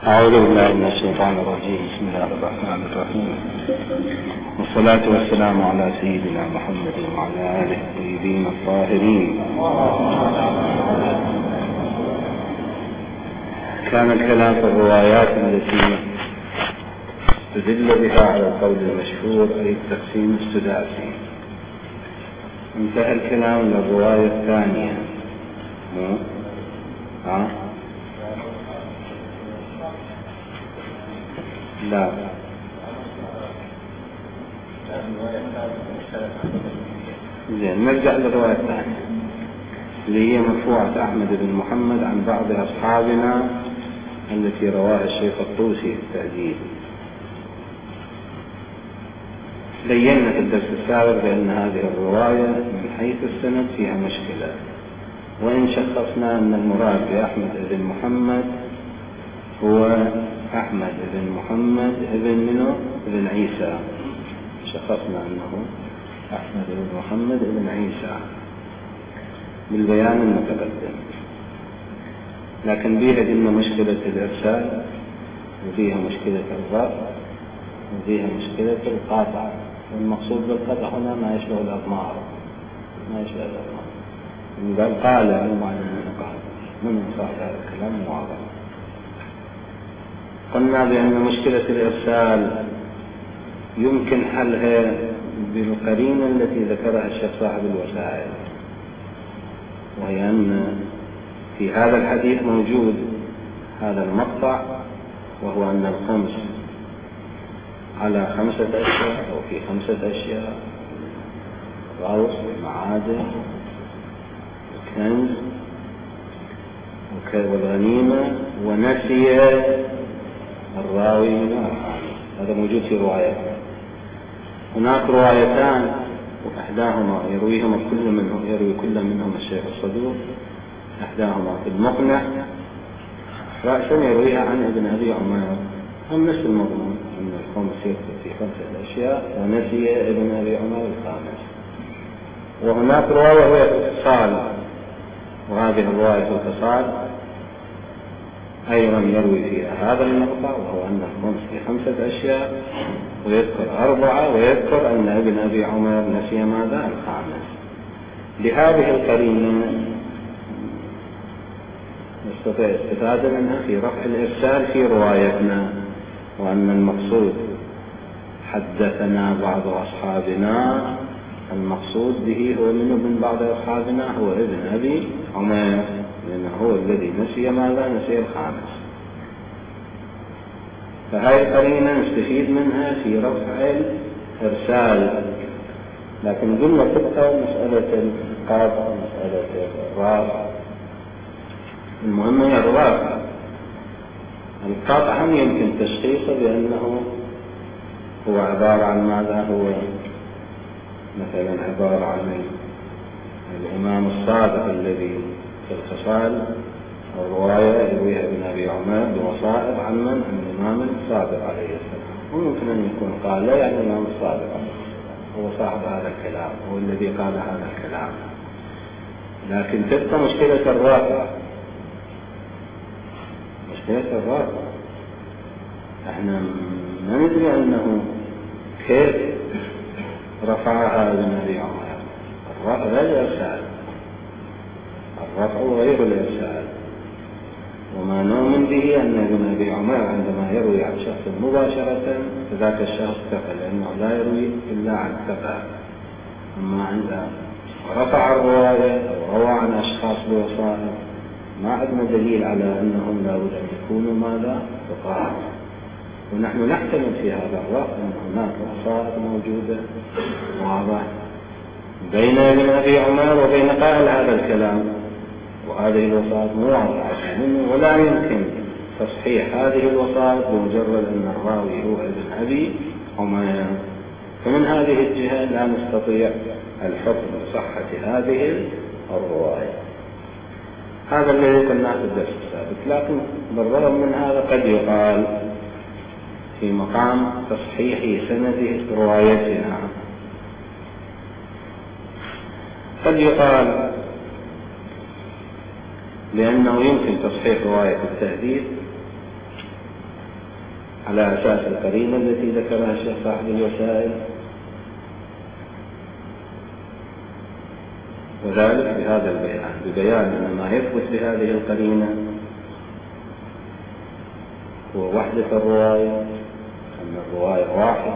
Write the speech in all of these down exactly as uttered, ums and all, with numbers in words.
أعوذ بالله من الشيطان الرجيم. بسم الله الرحمن الرحيم، والصلاة والسلام على سيدنا محمد وعلى آله الطيبين الطاهرين. كان الكلام في الروايات التي استدل بها على القول المشهور أي التقسيم السداسي. انتهى الكلام للرواية الثانية. مو ها لا زين، نرجع للرواية الثانية اللي هي مرفوعة أحمد بن محمد عن بعض أصحابنا التي رواها الشيخ الطوسي في التهذيب. بينا في الدرس السابق بأن هذه الرواية من حيث السند فيها مشكلة، وإن شخصنا أن المراد بأحمد بن محمد هو أحمد بن محمد بن منو بن عيسى، شخصنا أنه أحمد بن محمد بن عيسى بالبيان المتقدم، لكن بيها قلنا مشكلة الإرسال، وفيها مشكلة الرفع، وفيها مشكلة القاطع. والمقصود بالقطع هنا ما يشبه الأضمار، ما يشبه الأضمار. قال قال مو معنى من قال، من صاحب هذا الكلام واضح. قلنا بأن مشكلة الإرسال يمكن حلها بالقرينة التي ذكرها الشيخ صاحب الوسائل، وهي أن في هذا الحديث موجود هذا المقطع، وهو أن الخمس على خمسة أشياء أو في خمسة أشياء: غوص ومعادن وكنز والغنيمة ونسي الراوي من الخامس. هذا موجود في رواية. هناك روايتان وإحداهما يرويهما كل منهم يروي كل منهم الشيخ الصدوق، إحداهما في المقنع رأسا يرويها عن ابن أبي عمر، هم نفس المضمون أن الخمس يكتب في خمسة أشياء ونسي ابن أبي عمر الخامس. وهناك رواية هي اتصال، وهذه الرواية اتصال أيضا يروي فيها هذا المقطع، وهو أن الخمس في خمسة أشياء ويذكر أربعة، ويذكر أن ابن أبي عمر نسي ماذا الخامس. لهذه القرينة نستطيع استفادة منها في رفع الإرسال في روايتنا، وأن المقصود حدثنا بعض أصحابنا، المقصود به هو منه من بعض أصحابنا هو ابن أبي عمر، لأنه هو الذي نسي ماذا نسي الخامس. فهذه القرينة نستفيد منها في رفع الإرسال. لكن قلنا تبقى مسألة القاطع، مسألة الرافع. المهم هي الرافع. القاطع هم يمكن تشخيصه بأنه هو عبارة عن ماذا؟ هو مثلا عبارة عن الإمام الصادق الذي في الخصال الرواية يرويها ابن أبي عمر بوصائف عن من؟ عن الإمام الصادق عليه السلام. وممكن أن يكون قال لا يعني الإمام الصادق عليه السلام هو صاحب هذا الكلام، هو الذي قال هذا الكلام. لكن تبقى مشكلة الرافع. مشكلة الرافع احنا ما ندري أنه كيف رفعها ابن أبي عمر. الرفع لا الإرسال، الرفع غير الإرسال. وما نؤمن به أن ابن أبي عمر عندما يروي عن شخص مباشرة فذاك الشخص ثقة، لأنه لا يروي إلا عن ثقة. أما عند رفع الرواية أو روى عن أشخاص بوصائف ما عندنا دليل على أنهم لا بد أن يكونوا ماذا ثقات. ونحن نحتمل في هذا الرفع أن هناك وصائف موجودة واضح بين ابن أبي عمر وبين قائل هذا الكلام، وهذه الوصائف مو واضحة منه، ولا يمكن تصحيح هذه الوصائف بمجرد أن الراوي هو ابن أبي عمر. فمن هذه الجهة لا نستطيع الحكم بصحة هذه الرواية. هذا الذي قلناه في الدرس السابق. لكن بالرغم من هذا قد يقال في مقام تصحيح سند روايتنا، قد يقال لأنه يمكن تصحيح رواية التهذيب على أساس القرينة التي ذكرها الشيخ صاحب الوسائل، وذلك بهذا البيان، ببيان أن ما يثبت بهذه القرينة هو وحدة الرواية، أن الرواية واحد،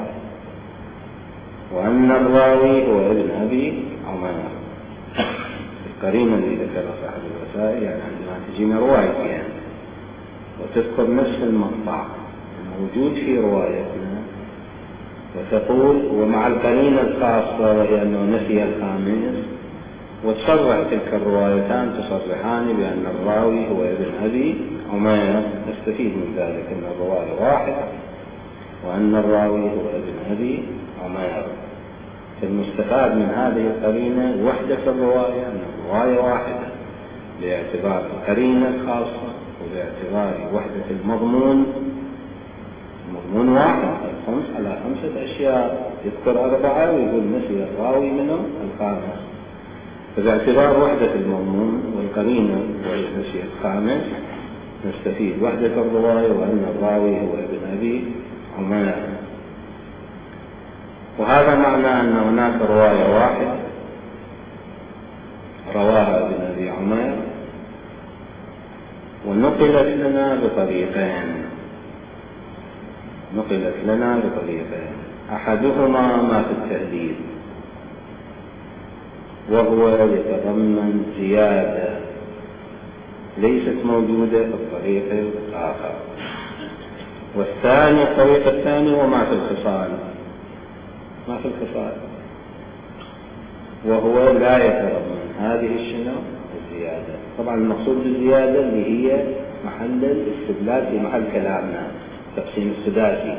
وأن الراوي هو ابن أبي عمير. القرينة اللي ذكرها صاحب الوسائل يعني عندما تجينا روايتين وتذكر نفس المقطع موجود في روايتنا وتقول ومع القرينة الخاصة وهي أنه نسي الخامس، وتصرح تلك الروايتان تصرحان بأن الراوي هو ابن أبي عمير، نستفيد من ذلك أن الرواية واحدة وأن الراوي هو ابن أبي عمير. فالمستفاد من هذه القرينة وحدة الرواية، أن الرواية واحدة باعتبار القرينة الخاصة وباعتبار وحدة المضمون. المضمون واحد، الخمس على خمسة أشياء، يذكر أربعة ويقول نسي الراوي منهم الخامس، فباعتبار وحدة المضمون والقرينة ونسي الخامس نستفيد وحدة الرواية وأن الراوي هو ابن أبي عمير. وهذا معنى أن هناك رواية واحدة رواها ابن أبي عمير ونقلت لنا بطريقين نقلت لنا بطريقين أحدهما ما في التهذيب، وهو يتضمن زيادة ليست موجودة في الطريق الآخر، والثاني الطريق الثاني وما في الخصال ما في الخصال وهو لا يتضمن هذه الشنو الزيادة. طبعا المقصود بالزيادة اللي هي محل الاستدلال في محل كلامنا، تقسيم السداسي.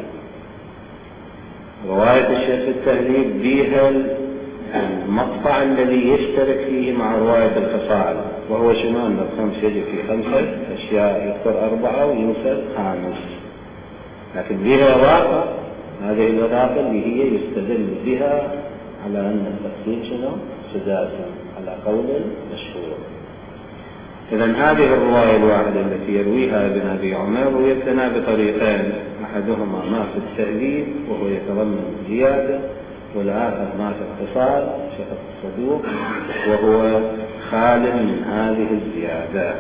رواية الشيخ في التهذيب بها المقطع الذي يشترك فيه مع رواية الخصال، وهو شنو أن الخمس يجب في خمسة أشياء، يذكر أربعة وينسى خامس، لكن بها إضافة، هذه الإضافة اللي هي يستدل بها على أن التقسيم شنو سداسي على قول مشهور. إذن هذه الرواية الواحدة التي يرويها ابن أبي عمير رويت لنا بطريقين، أحدهما ما في التهذيب وهو يتضمن زيادة، والآخر ما في اتصال شخص الصدوق وهو خال من هذه الزيادات.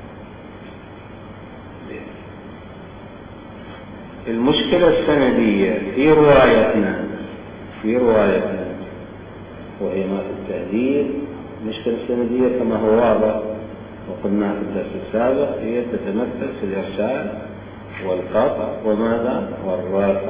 المشكلة السندية في روايتنا في روايتنا وهي ما في التهذيب، المشكلة السندية كما هو واضح وقلنا في الدرس السابق هي تتمثل في الإرسال والقطع وماذا والرفع.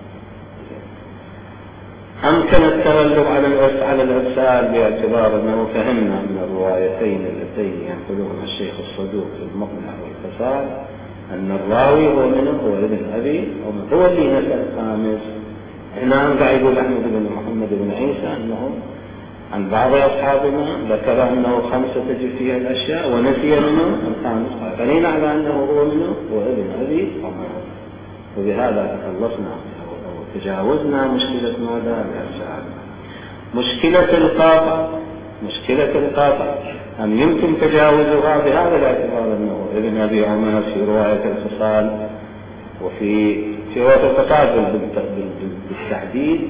أمكن التغلب على الإرسال باعتبار أنه فهمنا من الروايتين اللتين ينقلهما الشيخ الصدوق في المقنع والخصال أن الراوي هو منه هو ابن أبي هو اللي نسأل الخامس. هنا قاعد يقول أحمد بن محمد بن عيسى أنه عن بعض أصحابنا ذكر أنه خمسة تجب فيها الأشياء ونسي منه الخامس، فلينا على أنه هو منه هو ابن أبي عمير. وبهذا تخلصنا أو تجاوزنا مشكلة ماذا الإرسال. مشكلة القاطع مشكلة القاطع أم يمكن تجاوزها بهذا الاعتبار أنه ابن أبي عمير في رواية الخصال وفي في رواية الخصال بالتحديد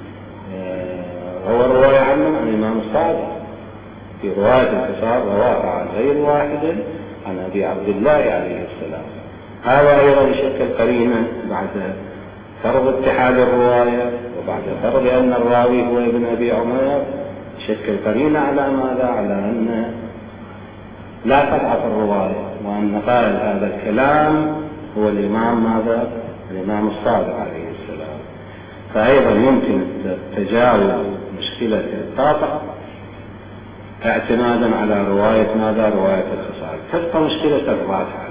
هو الرواية عنه عن الإمام الصادق. في رواية الخصال رواها عن غير واحد عن أبي عبد الله عليه السلام. هذا أيضا يشكل قرينة بعد فرض اتحاد الرواية وبعد فرض أن الراوي هو ابن أبي عمير، يشكل قرينة على ماذا؟ على أن لا قطع في الرواية، وأن قائل هذا الكلام هو الإمام ماذا؟ الإمام الصادق عليه السلام. فأيضا يمكن تجاوز مشكلة القاطع اعتمادا على رواية ماذا؟ رواية الخصال. تبقى مشكلة الرافع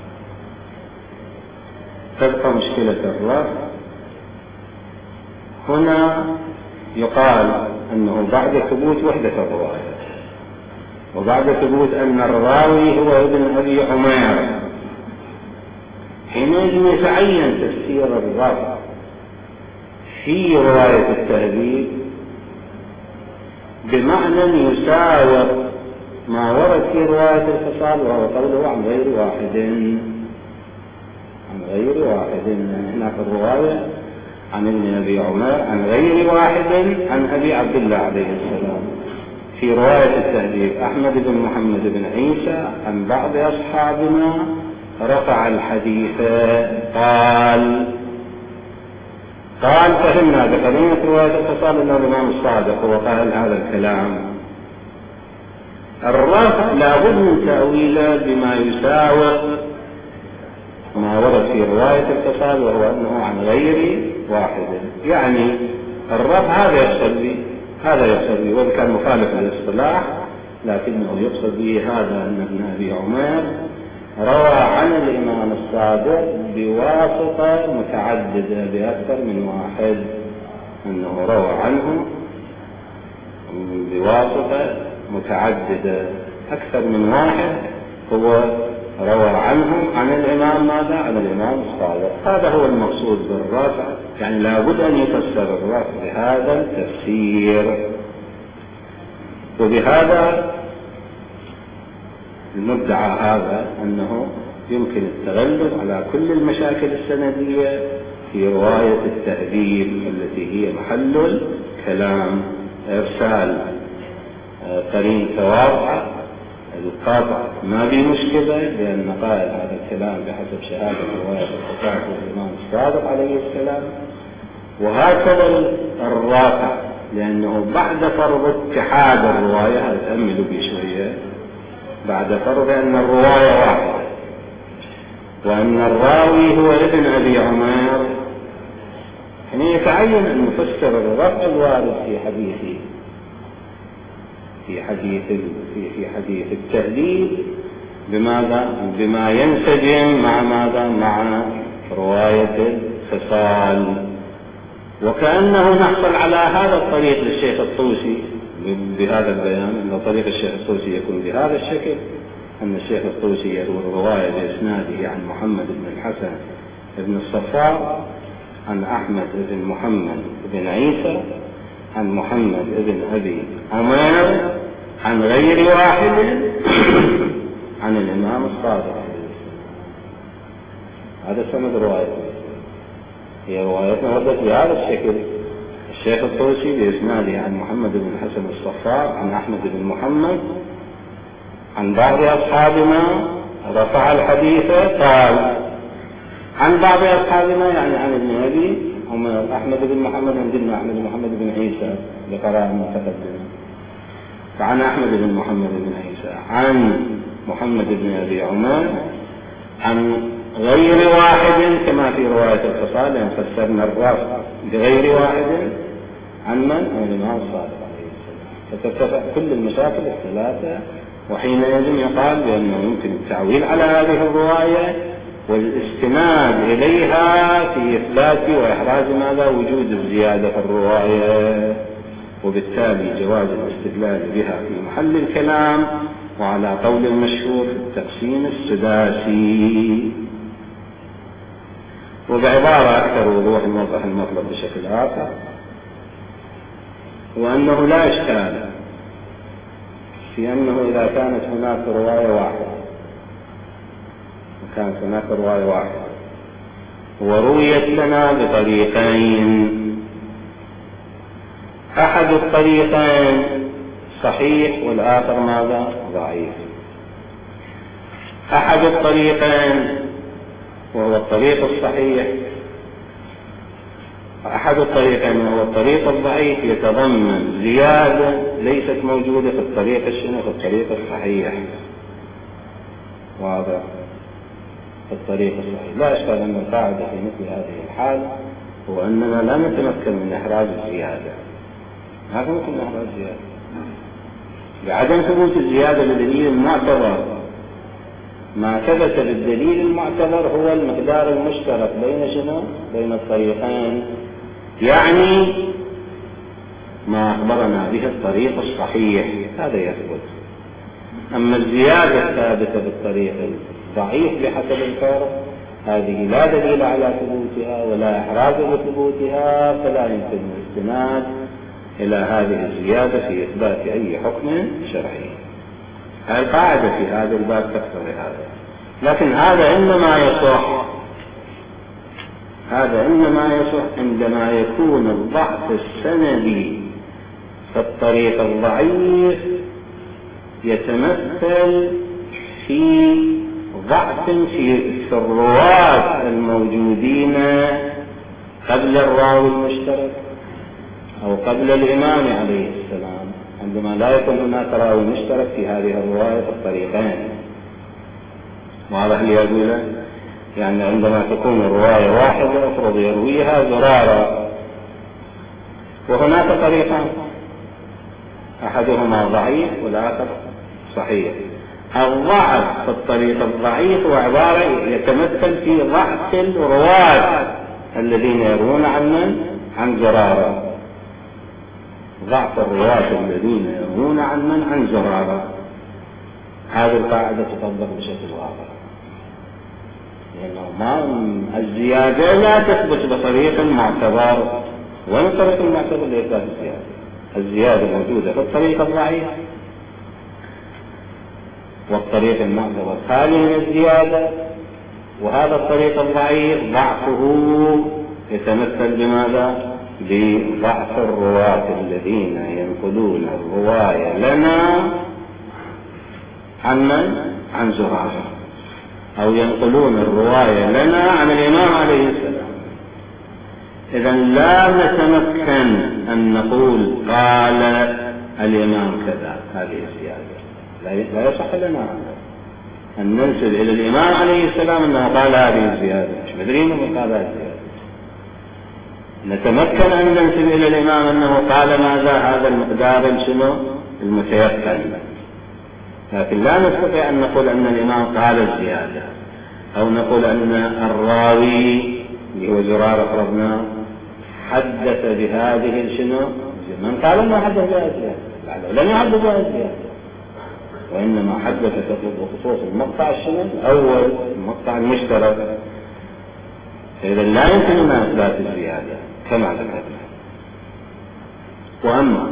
تبقى مشكلة الرافع هنا يقال أنه بعد ثبوت وحدة الرواية وبعد ثبوت أن الراوي هو ابن أبي عمير حينئذ يتعين تفسير الرافع في رواية التهذيب بمعنى يساوي ما ورد في رواية الخصال، وهو قوله عن غير واحد عن غير واحد. هناك الرواية عن ابن أبي عمر عن غير واحد عن أبي عبد الله عليه السلام. في رواية التهذيب أحمد بن محمد بن عيسى عن بعض أصحابنا رفع الحديث قال قال فهمنا بقضية رواية اتصال أن الإمام الصادق وقال هذا الكلام. الرفع لابد من تأويله بما يساوي ما ورد في رواية الاتصال، وهو أنه عن غير واحد. يعني الرفع هذا يقصد به هذا يقصد به وإن كان مخالف للاصطلاح، لكنه يقصد به هذا أن ابن أبي عمر روى عن الإمام الصادق بواسطة متعددة بأكثر من واحد، أنه روى عنه بواسطة متعددة أكثر من واحد، هو روى عنه عن الإمام ماذا؟ عن الإمام الصادق. هذا هو المقصود بالرفع، يعني لابد أن يفسر الرفع بهذا التفسير. وبهذا المدعى هذا أنه يمكن التغلب على كل المشاكل السندية في رواية التهذيب التي هي محل الكلام. إرسال قرين توارع القاطع ما في مشكلة، لأن قائل هذا الكلام بحسب شهادة رواية القطاع الإمام الصادق عليه السلام. وهكذا الرافع، لأنه بعد فرض اتحاد الرواية، هذا تأملوا بي شوية، بعد فرض أن الرواية واحدة وأن الراوي هو ابن أبي عمر، يعني يتعين أن نفسر الرفع الوارد في حديثه في حديث في في حديث التهذيب بماذا؟ بما ينسجم مع ماذا؟ مع رواية الخصال. وكأنه نحصل على هذا الطريق للشيخ الطوسي بهذا البيان، أن طريق الشيخ الطوسي يكون بهذا الشكل، أن الشيخ الطوسي يروي الرواية بإسناده عن محمد بن الحسن بن الصفار عن أحمد بن محمد بن عيسى عن محمد بن أبي عمر عن غير واحد عن الإمام الصادق. هذا سند روايته، هي روايتنا وردت بهذا الشكل. الشيخ الطوسي بإسناده عن محمد بن الحسن الصفار عن أحمد بن محمد عن بعض أصحابنا رفع الحديث قال عن بعض أصحابنا، يعني عن ابن أبي عمر أحمد بن محمد، عندنا أحمد بن محمد بن عيسى بقراءة متقدمة، فعن أحمد بن محمد بن عيسى عن محمد بن أبي عمر عن غير واحد كما في رواية الخصال، لأن فسرنا الرفع بغير واحد عن من؟ عن الإمام الصادق عليه السلام. فترتفع كل المشاكل الثلاثة، وحينئذ يقال بأنه يمكن التعويل على هذه الرواية والاستناد إليها في إثبات وإحراز ماذا؟ وجود الزيادة في الرواية، وبالتالي جواز الاستدلال بها في محل الكلام، وعلى قول المشهور في التقسيم السداسي. وبعبارة أكثر وضوح نوضح المطلب بشكل آخر، وأنه لا إشكال في أنه إذا كانت هناك رواية واحدة وكانت هناك رواية واحدة ورويت لنا بطريقين، أحد الطريقين صحيح والآخر ماذا؟ ضعيف. أحد الطريقين وهو الطريق الصحيح، أحد الطريقين وهو الطريق الضعيف يتضمن زيادة ليست موجودة في الطريق الشنو؟ في الطريق الصحيح. واضح؟ في الطريق الصحيح لا إشكال. أن القاعدة في مثل هذه الحال هو أننا لا نتمكن من إحراز الزيادة، ما يمكن إحراز الزيادة بعدم ثبوت الزيادة بدليل معتبر. ما ثبت بالدليل المعتبر هو المقدار المشترك بين شنو؟ بين الطريقين، يعني ما أخبرنا به الطريق الصحيح هذا يثبت. أما الزيادة الثابتة بالطريق الضعيف بحسب الفرض هذه لا دليل على ثبوتها ولا إحراز لثبوتها، فلا يمكن الاستناد إلى هذه الزيادة في إثبات أي حكم شرعي. هذه القاعدة في هذا الباب تقتضي هذا، لكن هذا إنما يصح هذا إنما يصح عندما يكون الضعف السندي في الطريق الضعيف يتمثل في ضعف في الرواة الموجودين قبل الراوي المشترك أو قبل الإمام عليه السلام، عندما لا يكون هناك راوي مشترك في هذه الرواية في الطريقين. واضح لي أقول؟ يعني عندما تكون الرواية واحدة أفرض يرويها زرارة وهناك طريقان، أحدهما ضعيف والآخر صحيح. الضعف في الطريق الضعيف هو عبارة يتمثل في ضعف الرواة الذين يروون عن من؟ عن زرارة. ضعف الرواة الذين يروون عن من؟ عن زرارة. هذه القاعدة تطبق بشكل واضح، لأنه ما الزيادة لا تثبت بطريق معتبر. وين الطريق المعتبر لإثبات الزيادة؟ الزيادة موجودة في الطريق الضعيف، والطريق المعتبر خالي من الزيادة. وهذا الطريق الضعيف ضعفه يتمثل بماذا؟ بضعف الرواة الذين ينقلون الرواية لنا عن من؟ عن زرارة، أو ينقلون الرواية لنا عن الإمام عليه السلام. إذا لا نتمكن أن نقول قال الإمام كذا، هذه الزيادة لا يصح لنا أن ننسب إلى الإمام عليه السلام أنه قال هذه الزيادة، مش مدرين من قال هذه الزيادة. نتمكن أن ننسب إلى الإمام أنه قال ماذا؟ هذا المقدار شنو؟ المتيقن. لكن لا نستطيع أن نقول أن الإمام قال الزيادة، أو نقول أن الراوي اللي هو زرارة فرضنا حدث بهذه شنو؟ من قال أنه حدث بهذه الزيادة؟ لم يحدث بهذه الزيادة، وإنما حدث بخصوص المقطع الشنو؟ الأول، المقطع المشترك. إذا لا يمكننا إثبات الزيادة كما ذكرنا. وأما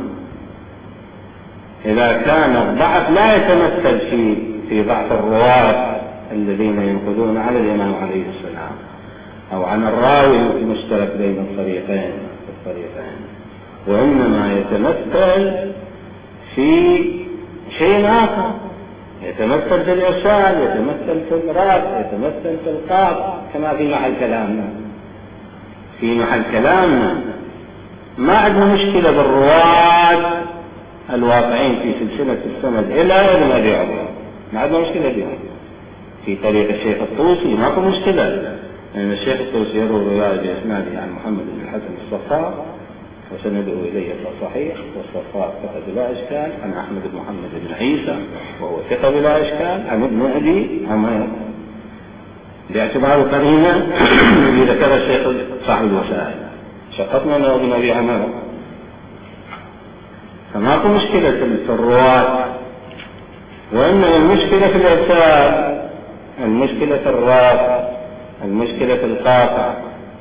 إذا كان الضعف لا يتمثل في في ضعف الرواة الذين ينقلون على الإمام عليه السلام أو عن الراوي المشترك بين الطريقين الطريقين وإنما يتمثل في شيء آخر، يتمثل في الإرسال، يتمثل في الرد، يتمثل في القاطع، كما في محل كلامنا. في محل كلامنا ما عندنا مشكلة بالرواة الواقعين في سلسلة السند إلى ابن أبي عمر، ما عندنا مشكلة بهم. في طريق الشيخ الطوسي ماكو مشكلة، لأن يعني الشيخ الطوسي يروي رواية بإسناده عن محمد بن الحسن الصفار وسنده إليه صحيح، والصفار ثقة بلا إشكال، عن أحمد بن محمد بن عيسى وهو ثقة بلا إشكال، عن ابن أبي عمر، باعتبار قرينة الذي ذكر الشيخ صاحب الوسائل شققنا له ابن أبي عمر. فماكو مشكلة في الرواة، وإنما المشكلة في الإرسال، المشكلة في الرافع، المشكلة في القاطع.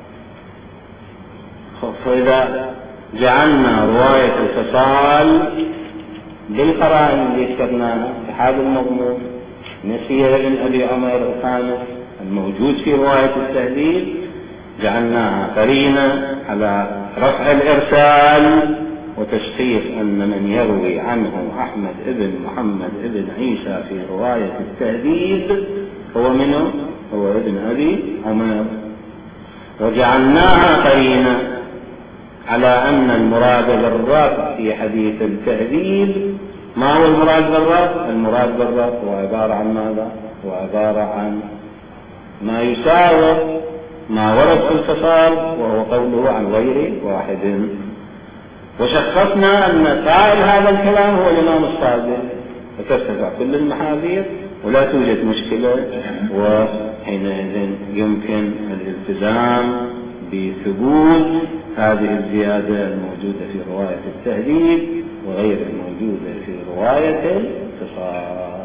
فإذا جعلنا رواية الفصال بالقرائن اللي ذكرناها اتحاد المضمون، نسي ابن أبي عمر الخامس الموجود في رواية التهذيب، جعلناها قرينة على رفع الإرسال وتشخيص أن من يروي عنه أحمد ابن محمد ابن عيسى في رواية التهذيب هو منه؟ هو ابن أبي عمر. وجعلناها قرينة على أن المراد بالرفع في حديث التهذيب، ما هو المراد بالرفع؟ المراد بالرفع هو عبارة عن ماذا؟ هو عبارة عن ما يساوي ما ورد في الفصال، وهو قوله عن غير واحد. وشخصنا أن قائل هذا الكلام هو الإمام الصادق، فترتفع كل المحاذير ولا توجد مشكلة، وحينئذ يمكن الالتزام بثبوت هذه الزيادة الموجودة في رواية التهذيب وغير الموجودة في رواية الفصال.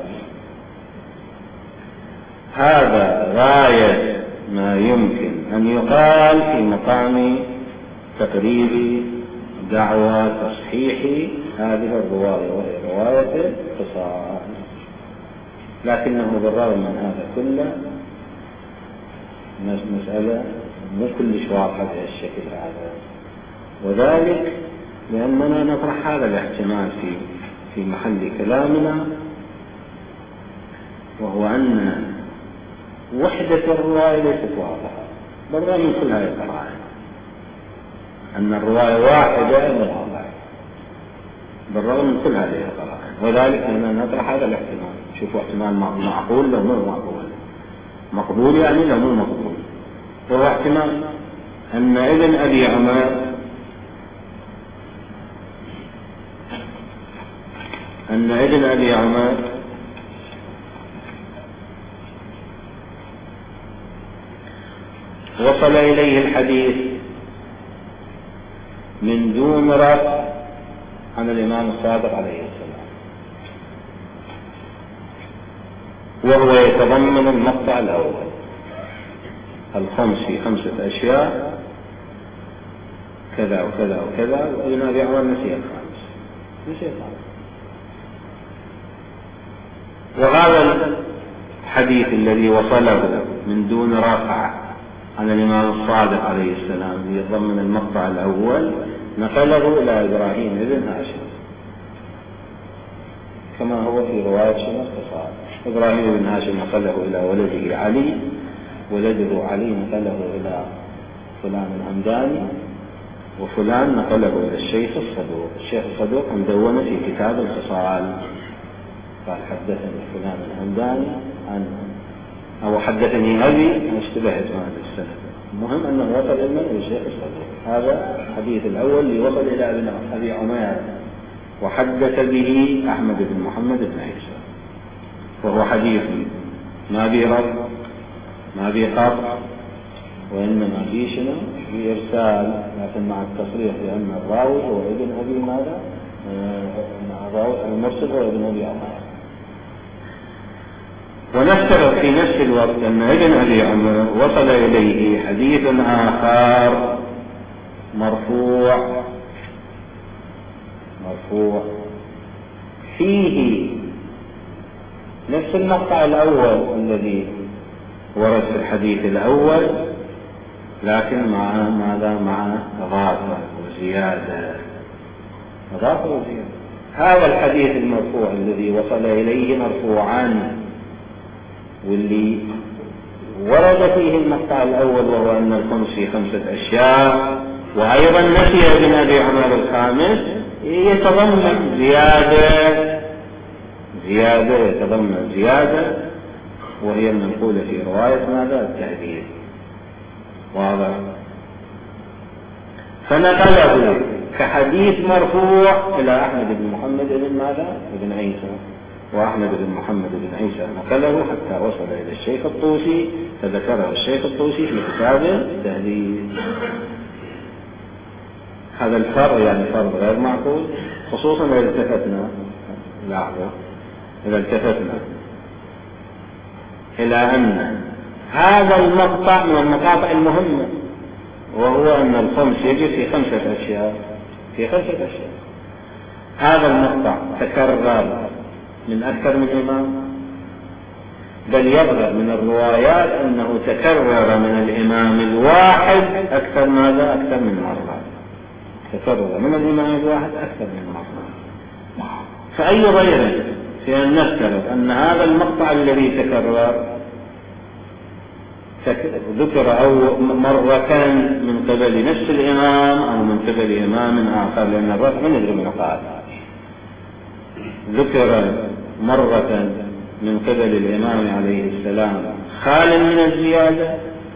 هذا غاية ما يمكن أن يقال في مقام تقريب دعوى تصحيح هذه الرواية وهي رواية الفصال. لكنه بالرغم من هذا كله مسألة مو كلش واضحة بهالشكل هذا، وذلك لأننا نطرح هذا الاحتمال في في محل كلامنا، وهو أن وحدة الرواية ليست واضحة بالرغم من كل هذه القرائن، أن الرواية واحدة من الله بالرغم من كل هذه القرائن، وذلك أننا نطرح هذا الاحتمال. شوفوا احتمال معقول لو مو معقول، مقبول يعني لو مو مقبول، وهو احتمال أن ابن أبي عمر أن ابن أبي عمر وصل إليه الحديث من دون رفع عن الإمام الصادق عليه السلام، وهو يتضمن المقطع الأول الخمس في خمسة أشياء كذا وكذا وكذا، وابن أبي عمر نسي الخامس نسي الخامس. وهذا الحديث الذي وصله من دون رفع عن الإمام الصادق عليه السلام يتضمن المقطع الأول نقله إلى إبراهيم بن هاشم كما هو في رواية شنو اختصار. إبراهيم بن هاشم نقله إلى ولده علي، ولده علي نقله إلى فلان الهمداني، وفلان نقله إلى الشيخ الصدوق. الشيخ الصدوق مدون في كتاب الخصال قال حدثني فلان الهمداني عن أو حدثني أبي، اشتبهت مع هذا السند. المهم أنه وصل إلى الشيخ الصدوق. هذا الحديث الأول اللي وصل إلى ابن أبي عمر وحدث به أحمد بن محمد بن عيسى، وهو حديث ما به رد ما به قطع، وإنما به شنو بإرسال، لكن مع التصريح بأن الراوي هو ابن أبي ماذا مع الراوي المرسل هو ابن أبي عمر. ونفترض في نفس الوقت أن ابن أبي عمر وصل إليه حديث آخر مرفوع مرفوع فيه نفس المقطع الأول الذي ورد في الحديث الأول، لكن مع ماذا مع إضافة وزيادة إضافة وزيادة. هذا الحديث المرفوع الذي وصل إليه مرفوعا واللي ورد فيه المقطع الأول وهو أن الخمس في خمسة أشياء، وأيضا نسي ابن أبي عمر الخامس، يتضمن زيادة زيادة يتضمن زيادة وهي المنقولة في رواية ماذا التهذيب. واضح؟ فنقله كحديث مرفوع إلى أحمد بن محمد بن ماذا بن عيسى، وأحمد بن محمد بن عيسى نقله حتى وصل إلى الشيخ الطوسي فذكره الشيخ الطوسي في كتابه التهذيب. هذا الفرق يعني فرق غير معقول، خصوصا إذا التفتنا لحظة إذا التفتنا إلى أن هذا المقطع من المقاطع المهمة، وهو أن الخمس يجي في خمسة أشياء في خمسة أشياء. هذا المقطع تكرر من أكثر من إمام، بل يظهر من الروايات أنه تكرر من الإمام الواحد أكثر ماذا أكثر من مرة، تكرر من الإمام الواحد أكثر من مرة. فأي غير في أن نفترض أن هذا المقطع الذي تكرر ذكر أو مرتين من قبل نفس الإمام أو من قبل إمام آخر، لأن الرفع من ندري من قال ذكر مرة من قبل الإمام عليه السلام خال من الزيادة،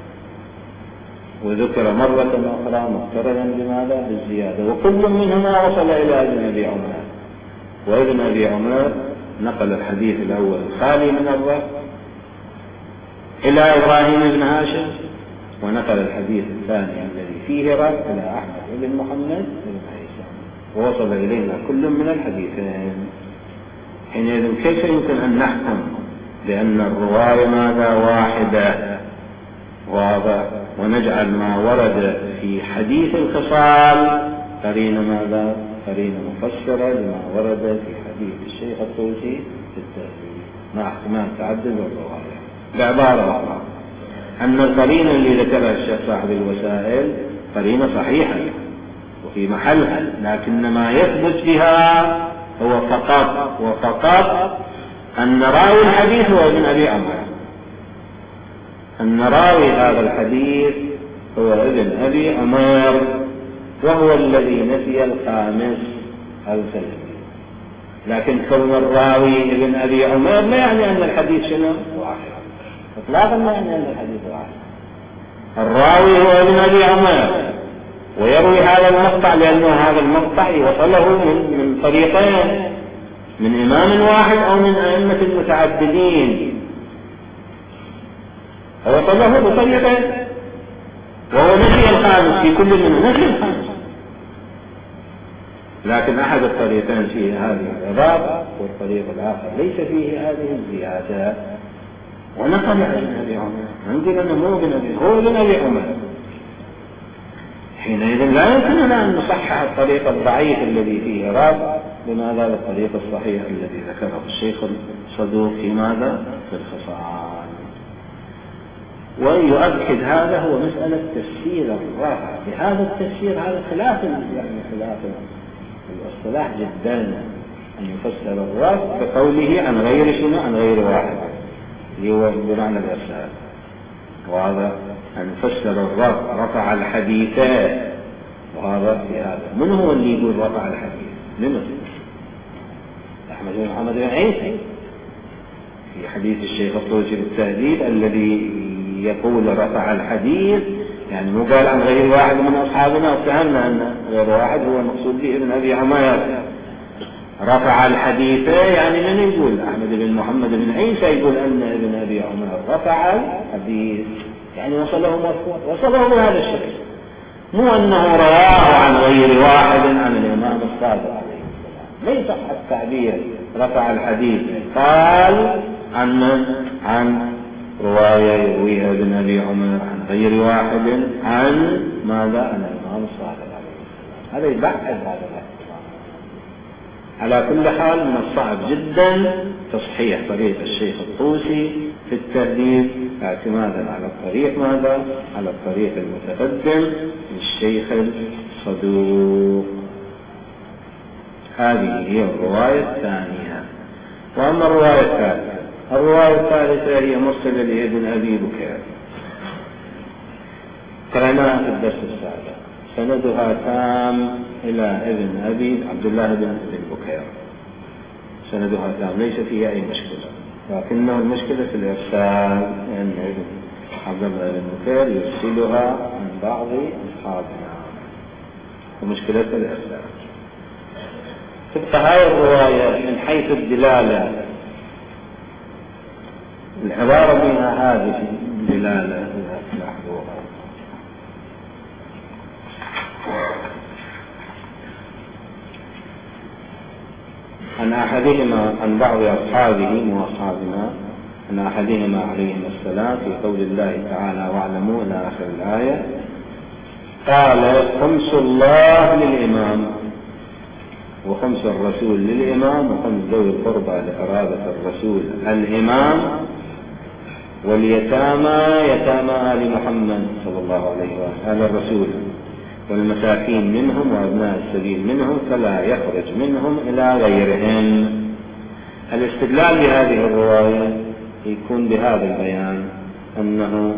وذكر مرة أخرى مقترنا بماذا بالزيادة، وكل منهما وصل إلى ابن أبي عمر. وابن أبي عمر نقل الحديث الأول خالي من الرفع إلى إبراهيم بن هاشم، ونقل الحديث الثاني الذي فيه رفع إلى أحمد بن محمد بن عيسى، ووصل إلينا كل من الحديثين. حينئذ كيف يمكن أن نحكم بأن الرواية ماذا واحدة واضح، ونجعل ما ورد في حديث الخصال قرينة ماذا قرينة مفسرة لما ورد في حديث الشيخ الطوسي في التهذيب مع احتمال تعدد الرواية. بعبارة أخرى، أن القرينة اللي ذكرها الشيخ صاحب الوسائل قرينة صحيحة وفي محلها، لكن ما يثبت بها هو فقط وفقط أن راوي الحديث هو ابن أبي عمرو، أن راوي هذا الحديث هو ابن أبي عمر، وهو الذي نسي الخامس السلم. لكن كون الراوي ابن أبي عمر لا يعني أن الحديث شنو واحد، إطلاقا ما يعني أن الحديث واحد. الراوي هو ابن أبي عمر ويروي هذا المقطع لأن هذا المقطع وصله من, من طريقين، من إمام واحد أو من أئمة المتعددين، وصله بطريقين، وهو نسي الخامس في كل منه، نسي الخامس. لكن أحد الطريقين فيه هذه العبارة والطريق الآخر ليس فيه هذه الزيادة، ونقل عن ابن أبي عمر. عندنا أنه هو ابن أبي هو ابن أبي عمر، حينئذ لا يمكن لنا أن نصحح الطريق الضعيف الذي فيه راب بماذا بالطريق الصحيح الذي ذكره الشيخ الصدوق في ماذا في الخصال. ويؤكد هذا هو مسألة تفسير الرافع بهذا التفسير، هذا خلاف يعني خلاف الاصطلاح جدا، أن يفسر الرافع بقوله عن غير شنو عن غير واحد اللي هو بمعنى الإرسال، وهذا أن يفسر الرافع رفع الحديثات، وهذا في هذا. من هو اللي يقول رفع الحديث؟ من أحمد بن محمد بن عيسى في حديث الشيخ الطوسي بالتهذيب الذي يقول رفع الحديث، يعني مو قال عن غير واحد من أصحابنا، وفهمنا أن غير واحد هو المقصود به ابن أبي عمر. رفع الحديث يعني من يقول؟ أحمد بن محمد بن عيسى يقول أن ابن أبي عمر رفع الحديث، يعني وصله مرفوع، وصله بهذا الشكل، مو أنه رواه عن غير واحد عن الإمام الصادق عليه السلام. ليس التعبير رفع الحديث قال عن من؟ عن رواية يرويها ابن أبي عمر عن غير واحد عن ماذا؟ عن الإمام الصادق عليه السلام. هذا يبعد هذا الاحتمال. على كل حال من الصعب جدا تصحيح طريق الشيخ الطوسي في التهذيب اعتمادا على الطريق ماذا؟ على الطريق المتقدم للشيخ الصدوق. هذه هي الرواية الثانية. وأما الرواية الثالثة، الرواية الثالثة هي مرسلة لابن أبي بكير، قرأناها في الدرس السابق، سندها تام إلى ابن أبي عبد الله بن أبي بكير، سندها تام ليس فيها أي مشكلة، لكنه المشكلة في الإرسال، لأن ابن عبد الله بن بكير يرسلها عن بعض أصحابنا، ومشكلة الإرسال. تبقى هاي الرواية من حيث الدلالة، العبارة منها هذه الدلالة لاحظوها. عن أحدهما عن بعض أصحابه وأصحابنا عن أحدهما عليهما السلام في قول الله تعالى واعلموا إلى آخر الآية، قال خمس الله للإمام وخمس الرسول للإمام وخمس ذوي القربى لقرابة الرسول الإمام واليتامى يتامى آل محمد صلى الله عليه وآله الرسول والمساكين منهم وأبناء السبيل منهم فلا يخرج منهم إلى غيرهم. الاستدلال بهذه الرواية يكون بهذا البيان أنه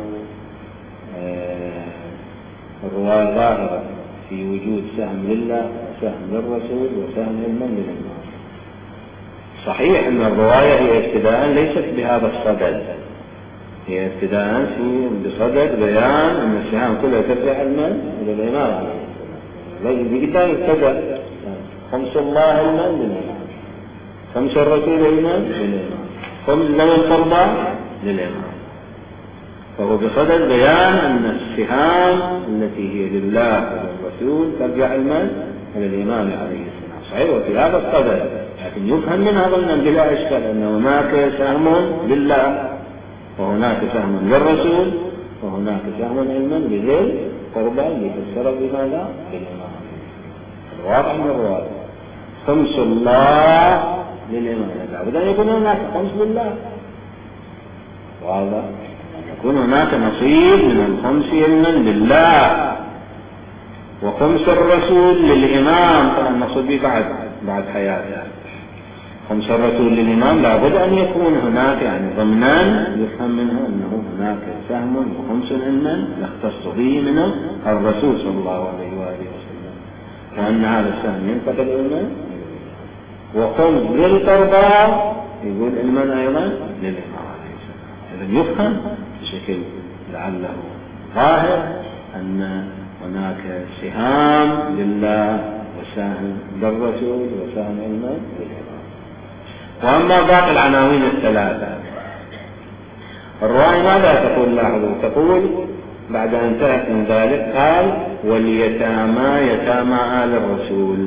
الرواية ظاهرة في وجود سهم لله وسهم للرسول وسهم لمن للإمام. صحيح أن الرواية هي ابتداء ليست بهذا الصدد، هي ابتداء في بصدد بيان أن السهام كلها ترجع المن إلى الإمام عليه السلام. بقدام ابتدأ خمس الله المن للإمام، خمس الرسول المن للإمام، خمس ذوي القربى للإمام. فهو بصدد بيان أن السهام التي هي لله والرسول ترجع المن إلى الإمام عليه السلام. صحيح وفي هذا الصدد، لكن يفهم من هذا أن بلا إشكال أن هناك سهم لله وهناك سهم للرسول وهناك سهم علما لذي قربى يفسر بماذا؟ بالإمام. الواضح من الرواية خمس الله للإمام، لابد أن يكون هناك خمس لله، وهذا يكون هناك نصيب من الخمس علما لله، وخمس الرسول للإمام. طبعا النصيب به بعد بعد حياته. خمس الرسول للإمام لابد أن يكون هناك يعني ضمنا يفهم منه أنه هناك سهم وخمس علما يختص به منه الرسول صلى الله عليه وآله وسلم، وأن هذا السهم ينتقل علما، وخمس للقربى يقول علما أيضا للإمام عليه السلام. إذن يفهم بشكل لعله ظاهر أن هناك سهام لله وسهم للرسول وسهم علما للإمام. وأما باقي العناوين الثلاثة، الرواية ماذا تقول؟ لاحظوا، تقول بعد أن انتهت من ذلك قال واليتامى يتامى آل الرسول.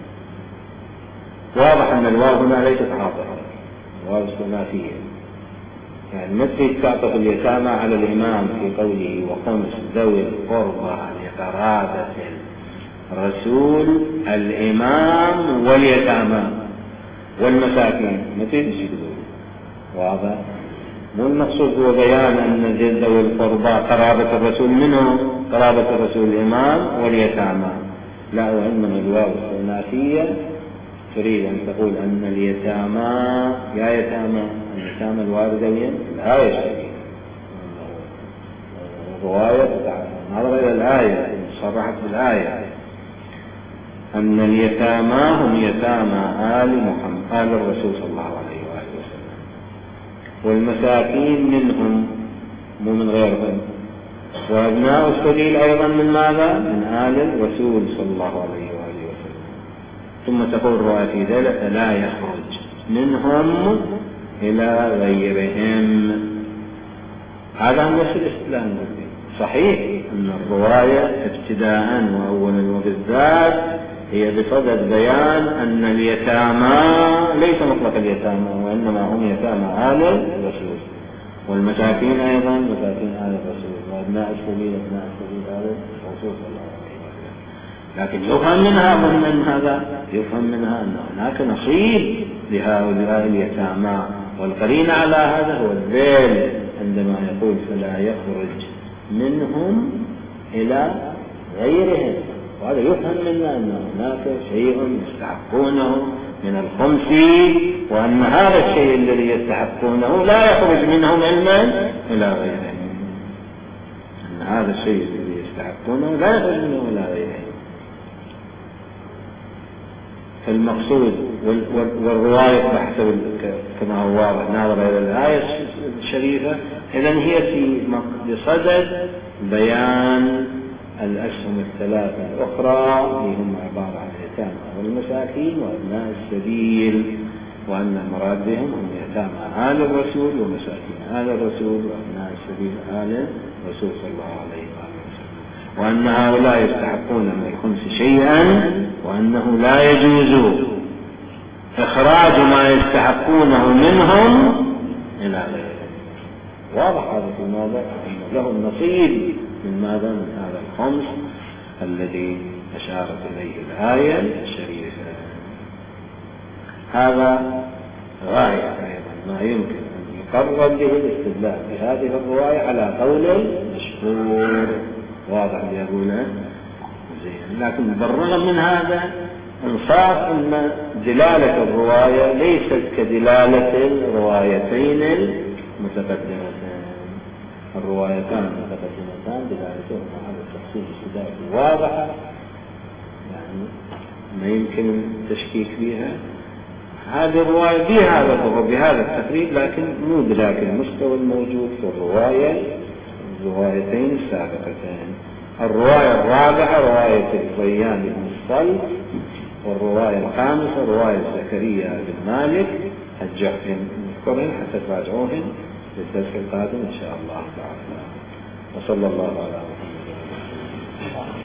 واضح أن الواو هنا ليست عاطفة، الواو الثلاثية، يعني مثل تعطف اليتامى على الإمام في قوله وخمس ذوي القربى لقرابة الرسول الإمام واليتامى والمساكين، ما تجي واضح. مو المقصود هو بيان أن ذوي القربى قرابة الرسول منه قرابة الرسول الإمام واليتامى، لا، وإنما الواو الثلاثية تريد أن تقول أن اليتامى يا يتامى اليتامى الوالدين الآية الشريفة، الرواية نظر إلى الآية صرحت بالآية أن اليتامى هم يتامى آل محمد آل الرسول صلى الله عليه وآله وسلم، والمساكين منهم مو من غيرهم، وأبناء السبيل أيضا من ماذا؟ من آل الرسول صلى الله عليه وآله وسلم. ثم تقول الرواية في ذلك لا يخرج منهم إلى غيرهم. هذا هو الاستدلال. صحيح أن الرواية ابتداء وأولا وبالذات هي بصدد بيان أن اليتامى ليس مطلق اليتامى، وإنما هم يتامى آل الرسول، والمساكين أيضا مساكين آل الرسول، وأبناء السبيل أبناء السبيل آل الرسول صلى الله عليه وسلم. لكن يفهم منها مهم هذا يفهم منها أن هناك نصيب لهؤلاء اليتامى، والقرين على هذا هو الذيل عندما يقول فلا يخرج منهم إلى غيرهم. وهذا يفهم منا أن هناك شيء يستحقونه من الخمس، وأن هذا الشيء الذي يستحقونه لا يخرج منهم علما إلى غيرهم، أن هذا الشيء الذي يستحقونه لا يخرج منهم إلى غيرهم. فالمقصود والرواية بحسب كما هو واضح ناظر إلى الآية الشريفة، إذن هي في بصدد بيان الأسهم الثلاثة الأخرى اللي هم عبارة عن اليتامى والمساكين وأبناء السبيل، وأن المراد بهم هم يتامى آل الرسول ومساكين آل الرسول وأبناء السبيل آل الرسول صلى الله عليه وسلم، وأن هؤلاء يستحقون من الخمس شيئا، وأنه لا يجوز إخراج ما يستحقونه منهم إلى غيرهم. واضح هذا في ماذا؟ أن له النصيب من ماذا؟ من هذا الخمس الذي أشارت إليه الآية الشريفة. هذا غاية أيضا ما يمكن أن يقرر به الاستدلال بهذه الرواية على قول مشهور واضح يقوله زين. لكن بالرغم من هذا انصاف أن دلالة الرواية ليست كدلالة الروايتين المتقدمتان. الروايتان المتقدمتان دلالتهما على التخصيص السدائي واضحة، يعني ما يمكن التشكيك بها. هذه الرواية بهذا بهذا التقريب، لكن مو بذاك المستوى الموجود في الرواية الروايتين السابقتين. الرواية الرابعة رواية الريان بن الصلت، والرواية الخامسة رواية زكريا بن مالك الجعفي. نذكرهن حتى تراجعوهن للدرس القادم إن شاء الله تعالى. وصلى الله على محمد.